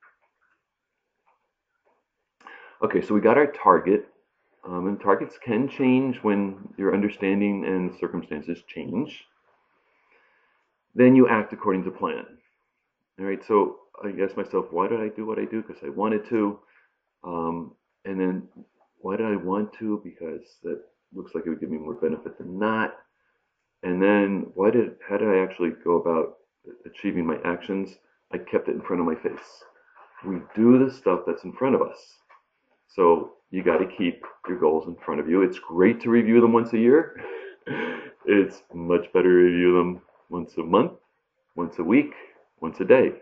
Okay, so we got our target. And targets can change when your understanding and circumstances change. Then you act according to plan. All right, so I asked myself, why did I do what I do? Because I wanted to. And then why did I want to? Because that looks like it would give me more benefit than not. And then how did I actually go about achieving my actions? I kept it in front of my face. We do the stuff that's in front of us. So you got to keep your goals in front of you. It's great to review them once a year. It's much better to review them once a month, once a week, once a day.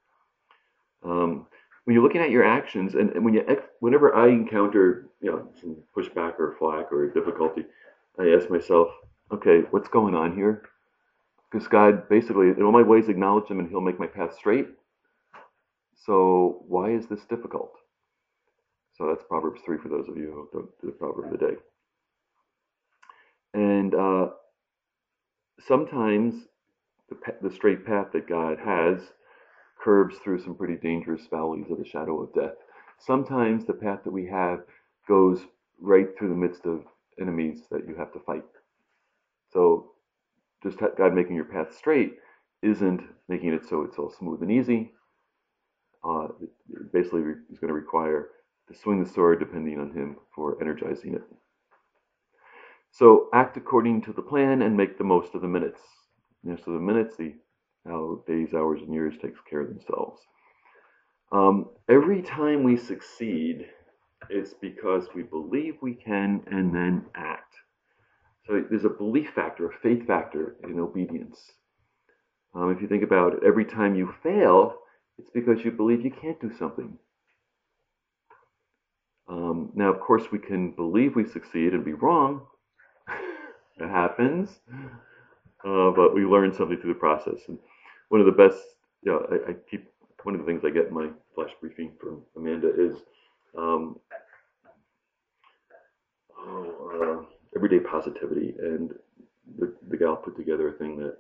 When you're looking at your actions, and whenever I encounter some pushback or flack or difficulty, I ask myself, okay, what's going on here? Because God basically, in all my ways, acknowledge Him, and He'll make my path straight. So why is this difficult? So that's Proverbs 3 for those of you who don't do the proverb of the day. And sometimes the straight path that God has curves through some pretty dangerous valleys of the shadow of death. Sometimes the path that we have goes right through the midst of enemies that you have to fight. So just God making your path straight isn't making it so it's all smooth and easy. Basically, is going to require to swing the sword depending on Him for energizing it. So act according to the plan and make the most of the minutes. So the minutes, how days, hours, and years takes care of themselves. Every time we succeed, It's because we believe we can and then act. So there's a belief factor, a faith factor in obedience. If you think about it, every time you fail, it's because you believe you can't do something. Now, of course, we can believe we succeed and be wrong. It happens. But we learn something through the process. And one of the best, I keep, one of the things I get in my flash briefing from Amanda is everyday positivity. And the gal put together a thing that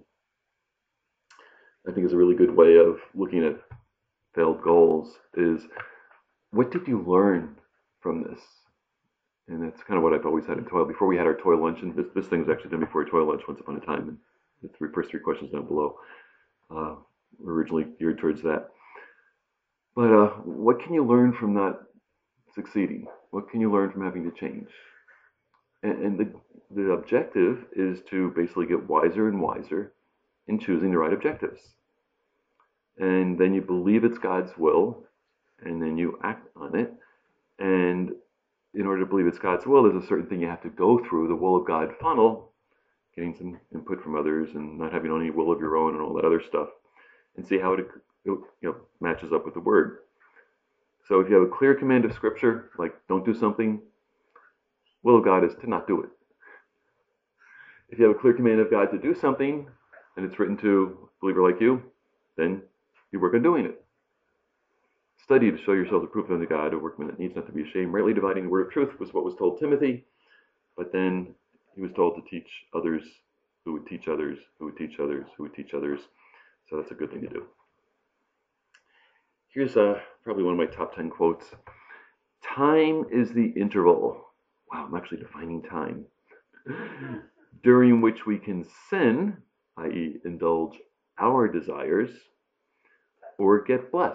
I think is a really good way of looking at failed goals is what did you learn from this? And that's kind of what I've always had in toil. Before we had our toil luncheon, this thing was actually done before toil lunch once upon a time. And the first three questions down below were originally geared towards that. But what can you learn from not succeeding? What can you learn from having to change? And the objective is to basically get wiser and wiser in choosing the right objectives. And then you believe it's God's will, and then you act on it. And in order to believe it's God's will, there's a certain thing you have to go through, the will of God funnel, getting some input from others and not having any will of your own and all that other stuff, and see how it matches up with the Word. So if you have a clear command of Scripture, like don't do something, will of God is to not do it. If you have a clear command of God to do something, and it's written to a believer like you, then you work on doing it. Study to show yourselves approved unto God, a workman that needs not to be ashamed, rightly dividing the word of truth was what was told Timothy. But then he was told to teach others who would teach others, who would teach others, who would teach others. So that's a good thing to do. Here's probably one of my top 10 quotes. Time is the interval. Wow, I'm actually defining time. During which we can sin, i.e. indulge our desires, or get blessed.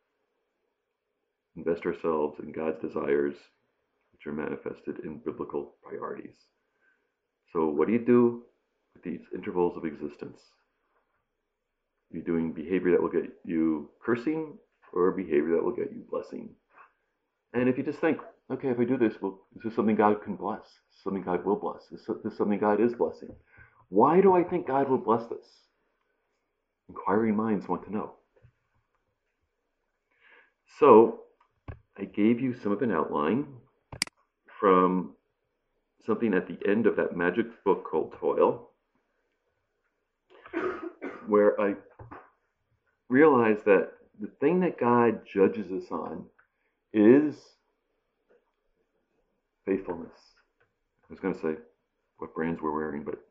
Invest ourselves in God's desires, which are manifested in biblical priorities. So what do you do with these intervals of existence? Are you doing behavior that will get you cursing or behavior that will get you blessing? And if you just think, okay, if I do this, well, is this something God can bless? Is this something God will bless? Is this something God is blessing? Why do I think God will bless this? Inquiring minds want to know. So I gave you some of an outline from something at the end of that magic book called Toil, where I realized that the thing that God judges us on is faithfulness. I was going to say what brands we're wearing, but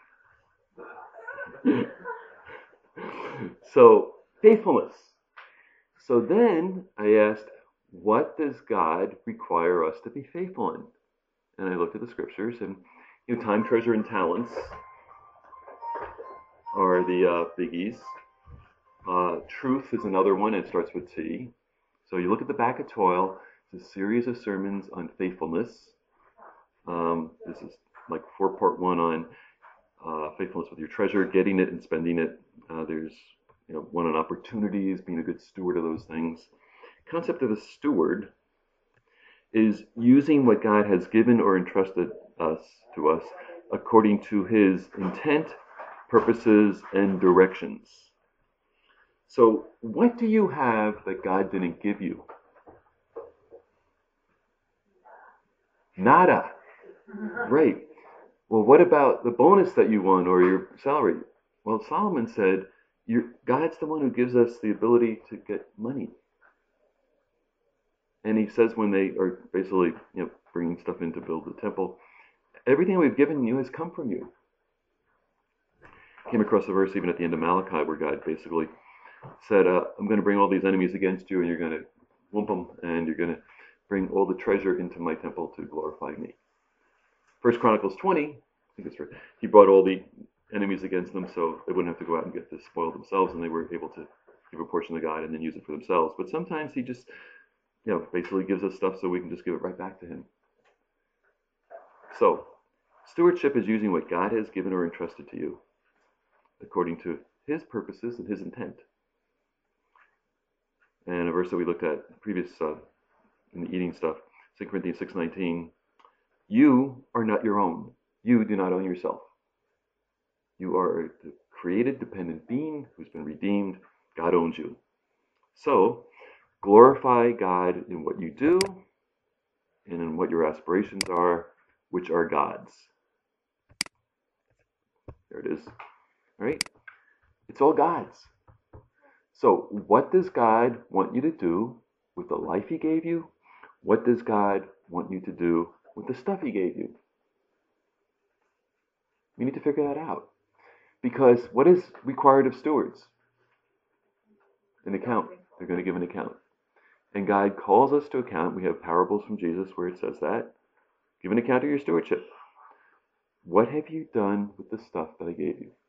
so faithfulness. So then I asked, what does God require us to be faithful in? And I looked at the scriptures, and time, treasure, and talents are the biggies. Truth is another one. It starts with T. So you look at the back of Toil. It's a series of sermons on faithfulness. This is like 4-part one on faithfulness with your treasure, getting it and spending it. There's one on opportunities, being a good steward of those things. Concept of a steward is using what God has given or entrusted to us according to his intent, purposes, and directions. So what do you have that God didn't give you? Nada. Right. Well, what about the bonus that you won or your salary? Well, Solomon said, God's the one who gives us the ability to get money. And he says when they are basically, bringing stuff in to build the temple, everything we've given you has come from you. Came across a verse even at the end of Malachi where God basically said, I'm going to bring all these enemies against you, and you're going to whoop them, and you're going to bring all the treasure into my temple to glorify me. 1 Chronicles 20, I think it's right, he brought all the enemies against them so they wouldn't have to go out and get this spoil themselves, and they were able to give a portion to God and then use it for themselves. But sometimes he just, basically gives us stuff so we can just give it right back to him. So, stewardship is using what God has given or entrusted to you according to his purposes and his intent. And a verse that we looked at previous in the eating stuff. 2 Corinthians 6:19. You are not your own. You do not own yourself. You are a created, dependent being who's been redeemed. God owns you. So, glorify God in what you do and in what your aspirations are, which are God's. There it is. All right? It's all God's. So, what does God want you to do with the life He gave you? What does God want you to do with the stuff He gave you? We need to figure that out. Because what is required of stewards? An account. They're going to give an account. And God calls us to account. We have parables from Jesus where it says that. Give an account of your stewardship. What have you done with the stuff that I gave you?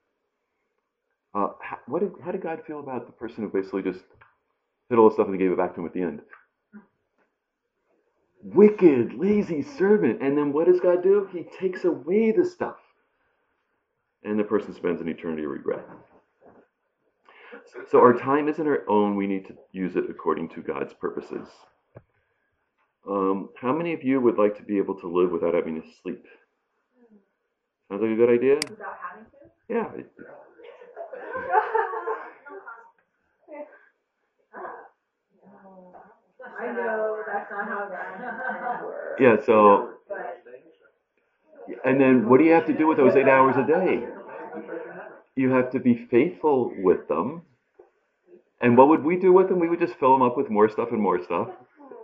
How did God feel about the person who basically just did all the stuff and gave it back to him at the end? Wicked, lazy servant. And then what does God do? He takes away the stuff. And the person spends an eternity of regret. So our time isn't our own. We need to use it according to God's purposes. How many of you would like to be able to live without having to sleep? Sounds like a good idea? Without having to? Yeah. I know, that's not how that works. Yeah, so, and then what do you have to do with those 8 hours a day? You have to be faithful with them. And what would we do with them? We would just fill them up with more stuff and more stuff.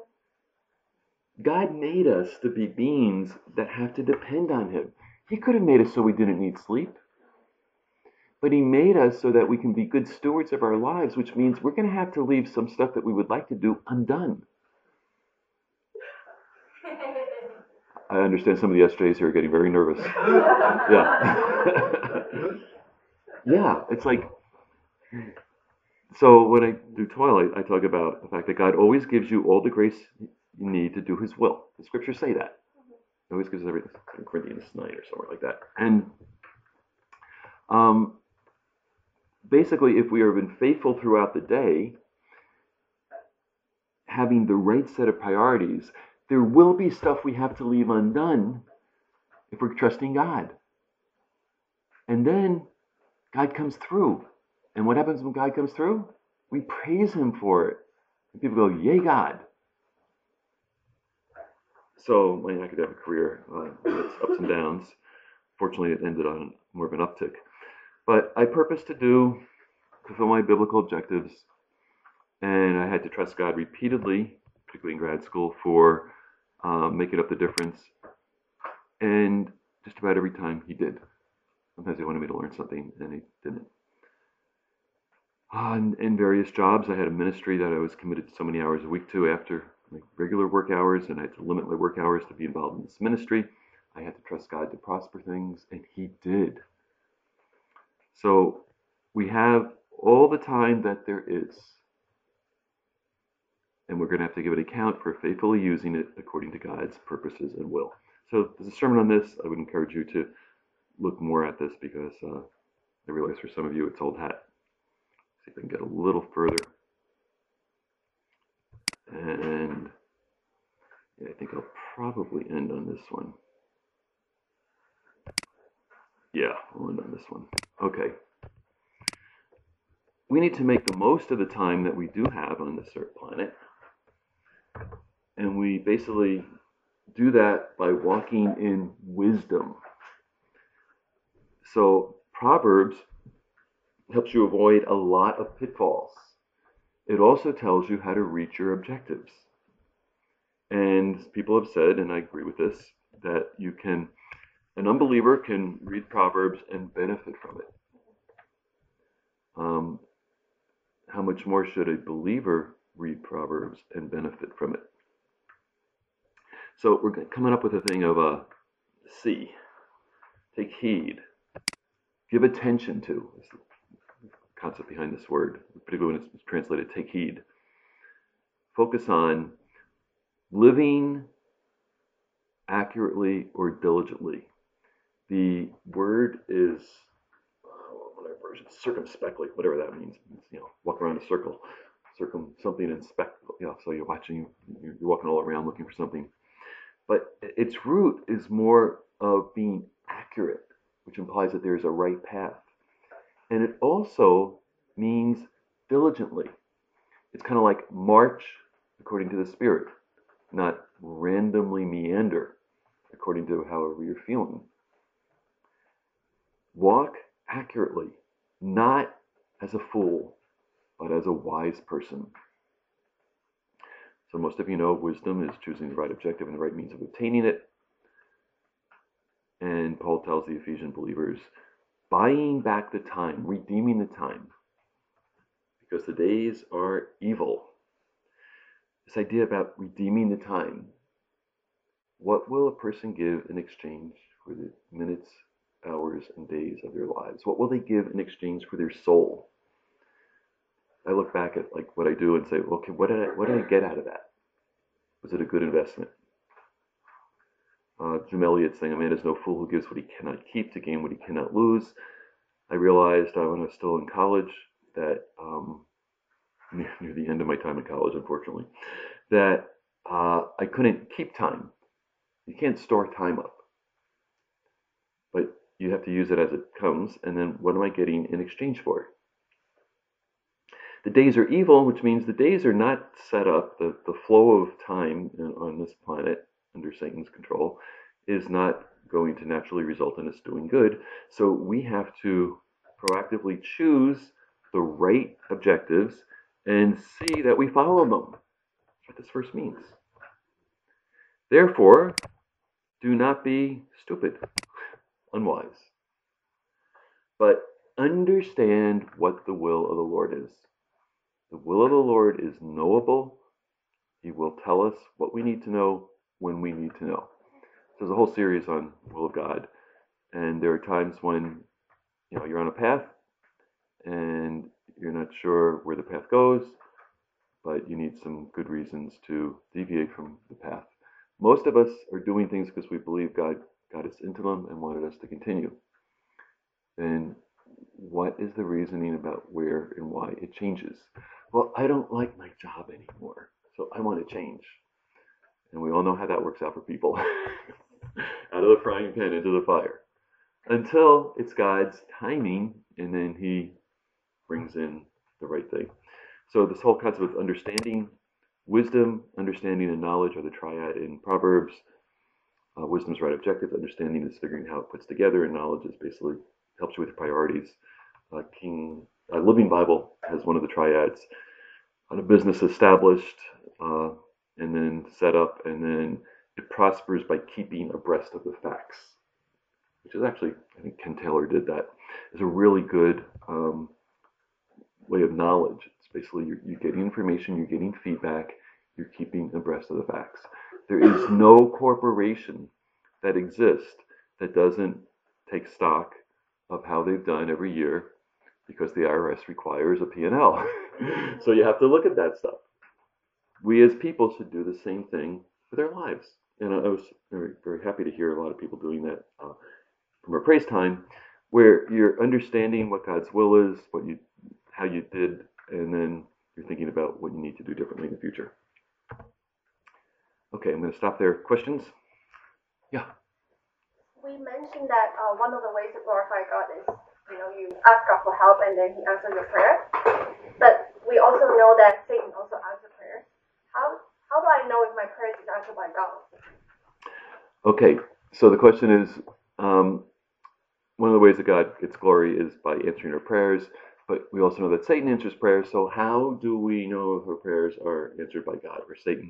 God made us to be beings that have to depend on Him. He could have made us so we didn't need sleep. But He made us so that we can be good stewards of our lives, which means we're going to have to leave some stuff that we would like to do undone. I understand some of the SJs here are getting very nervous. Yeah. Yeah, it's like, so when I do Twilight, I talk about the fact that God always gives you all the grace you need to do His will. The scriptures say that. He always gives us everything. In Corinthians 9 or somewhere like that. And basically, if we have been faithful throughout the day, having the right set of priorities, there will be stuff we have to leave undone if we're trusting God. And then God comes through. And what happens when God comes through? We praise Him for it. And people go, yay, God. So my academic career, it's ups and downs. Fortunately, it ended on more of an uptick. But I purpose to fulfill my biblical objectives. And I had to trust God repeatedly, particularly in grad school, for making up the difference. And just about every time He did. Sometimes He wanted me to learn something, and He didn't. In various jobs, I had a ministry that I was committed so many hours a week to after my regular work hours, and I had to limit my work hours to be involved in this ministry. I had to trust God to prosper things, and He did. So we have all the time that there is, and we're going to have to give an account for faithfully using it according to God's purposes and will. So there's a sermon on this. I would encourage you to look more at this because I realize for some of you it's old hat. See if I can get a little further. And yeah, I think I'll probably end on this one. Yeah, I'll end on this one. Okay. We need to make the most of the time that we do have on this Earth planet. And we basically do that by walking in wisdom. So Proverbs helps you avoid a lot of pitfalls. It also tells you how to reach your objectives. And people have said, and I agree with this, that an unbeliever can read Proverbs and benefit from it. How much more should a believer read Proverbs and benefit from it? So we're coming up with a thing of C. Take heed. Give attention to. Is the concept behind this word, particularly when it's translated take heed. Focus on living accurately or diligently. The word is, whatever version, circumspectly, whatever that means. Walk around a circle. something inspect. So you're walking all around looking for something. But its root is more of being accurate, which implies that there's a right path. And it also means diligently. It's kind of like march according to the Spirit, not randomly meander according to however you're feeling. Walk accurately, not as a fool, but as a wise person. So most of you know wisdom is choosing the right objective and the right means of obtaining it. And Paul tells the Ephesian believers, buying back the time, redeeming the time, because the days are evil. This idea about redeeming the time. What will a person give in exchange for the minutes, hours, and days of their lives? What will they give in exchange for their soul? I look back at like what I do and say, okay, what did I get out of that? Was it a good investment? Jim Elliot saying, a man is no fool who gives what he cannot keep to gain what he cannot lose. I realized when I was still in college that, near the end of my time in college, unfortunately, that I couldn't keep time. You can't store time up. But you have to use it as it comes, and then what am I getting in exchange for it? The days are evil, which means the days are not set up. The flow of time on this planet under Satan's control is not going to naturally result in us doing good. So we have to proactively choose the right objectives and see that we follow them. That's what this verse means. Therefore, do not be stupid, unwise, but understand what the will of the Lord is. The will of the Lord is knowable. He will tell us what we need to know when we need to know. So there's a whole series on the will of God. And there are times when you're on a path and you're not sure where the path goes, but you need some good reasons to deviate from the path. Most of us are doing things because we believe God got us into them and wanted us to continue. Then what is the reasoning about where and why it changes? Well, I don't like my job anymore, so I want to change. And we all know how that works out for people. Out of the frying pan into the fire. Until it's God's timing, and then He brings in the right thing. So this whole concept of understanding, wisdom, understanding, and knowledge are the triad in Proverbs. Wisdom's right objective, understanding is figuring how it puts together, and knowledge is basically helps you with your priorities. Living Bible has one of the triads on a business established and then set up, and then it prospers by keeping abreast of the facts, which is actually, I think Ken Taylor did that. It's a really good way of knowledge. It's basically you're getting information, you're getting feedback, you're keeping abreast of the facts. There is no corporation that exists that doesn't take stock of how they've done every year, because the IRS requires a P&L. So you have to look at that stuff. We as people should do the same thing with our lives. And I was very, very happy to hear a lot of people doing that from our praise time, where you're understanding what God's will is, how you did, and then you're thinking about what you need to do differently in the future. Okay, I'm going to stop there. Questions? Yeah. We mentioned that one of the ways to glorify God is, you ask God for help and then He answers your prayer. But we also know that Satan also answers prayers. How do I know if my prayer is answered by God? Okay, so the question is, one of the ways that God gets glory is by answering our prayers, but we also know that Satan answers prayers. So how do we know if our prayers are answered by God or Satan?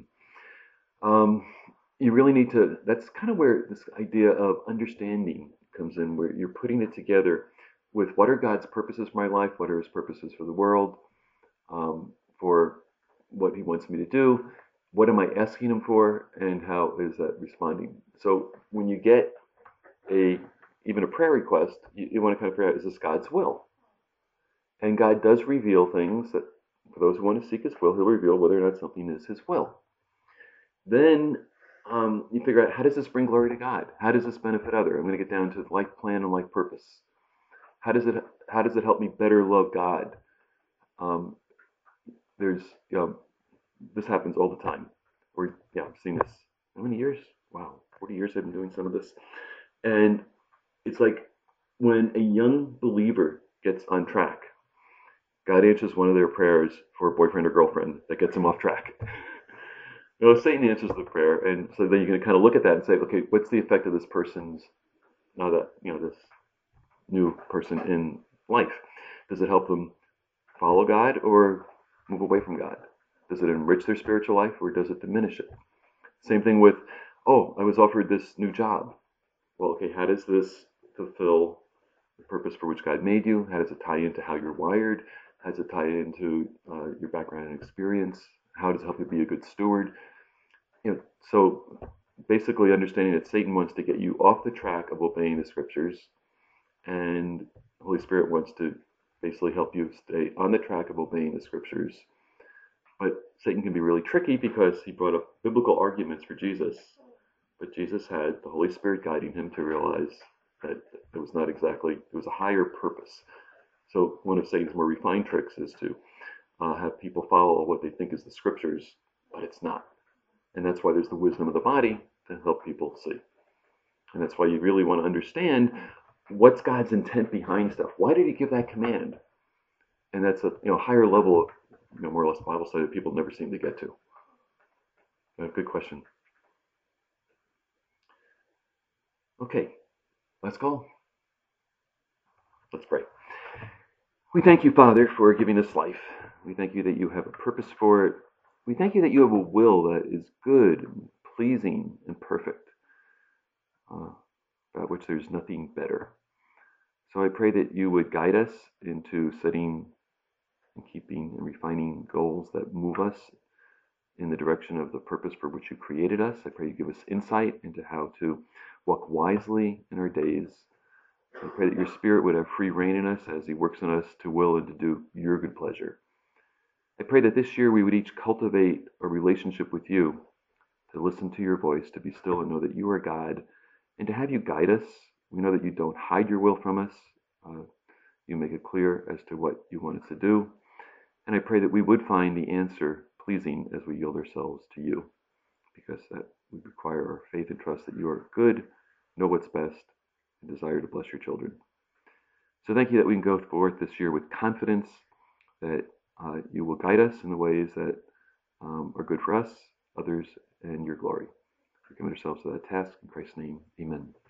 You really need to, that's kind of where this idea of understanding comes in, where you're putting it together with what are God's purposes for my life, what are His purposes for the world, for what He wants me to do, what am I asking Him for, and how is that responding? So when you get even a prayer request, you want to kind of figure out, is this God's will? And God does reveal things that, for those who want to seek His will, He'll reveal whether or not something is His will. Then you figure out, how does this bring glory to God? How does this benefit others? I'm going to get down to life plan and life purpose. How does it help me better love God? there's, this happens all the time. I've seen this. How many years? Wow, 40 years I've been doing some of this. And it's like when a young believer gets on track, God answers one of their prayers for a boyfriend or girlfriend that gets them off track. Satan answers the prayer, and so then you can kind of look at that and say, okay, what's the effect of this person's, now that, this new person in life? Does it help them follow God or move away from God? Does it enrich their spiritual life or does it diminish it? Same thing with, oh, I was offered this new job. Well, okay, how does this fulfill the purpose for which God made you? How does it tie into how you're wired? How does it tie into your background and experience? How does it help you be a good steward? So basically understanding that Satan wants to get you off the track of obeying the scriptures, and the Holy Spirit wants to basically help you stay on the track of obeying the scriptures. But Satan can be really tricky because he brought up biblical arguments for Jesus, but Jesus had the Holy Spirit guiding him to realize that it was not exactly, it was a higher purpose. So one of Satan's more refined tricks is to have people follow what they think is the scriptures, but it's not. And that's why there's the wisdom of the body to help people see. And that's why you really want to understand what's God's intent behind stuff. Why did he give that command? And that's a higher level of more or less Bible study that people never seem to get to. Good question. Okay, let's go. Let's pray. We thank you, Father, for giving us life. We thank you that you have a purpose for it. We thank you that you have a will that is good, pleasing, and perfect, about which there's nothing better. So I pray that you would guide us into setting and keeping and refining goals that move us in the direction of the purpose for which you created us. I pray you give us insight into how to walk wisely in our days. I pray that your Spirit would have free reign in us as he works in us to will and to do your good pleasure. I pray that this year we would each cultivate a relationship with you, to listen to your voice, to be still and know that you are God, and to have you guide us. We know that you don't hide your will from us. You make it clear as to what you want us to do. And I pray that we would find the answer pleasing as we yield ourselves to you, because that would require our faith and trust that you are good, know what's best, and desire to bless your children. So thank you that we can go forth this year with confidence that you will guide us in the ways that are good for us, others, and your glory. We commit ourselves to that task. In Christ's name, amen.